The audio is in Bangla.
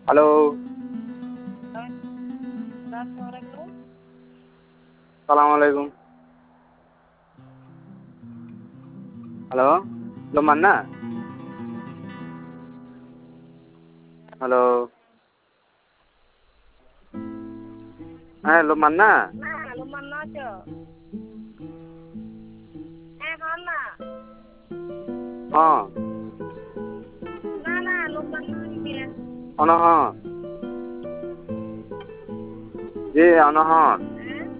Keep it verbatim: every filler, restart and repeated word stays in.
হ্যালো। সালাম আলাইকুম। হ্যালো, লোকমান না? হ্যালো। হ্যাঁ, লোকমান না? না, লোকমান না তো। হ্যাঁ, হন না। হ্যাঁ। না, না, লোকমান না। অনহন। জি, অনহন।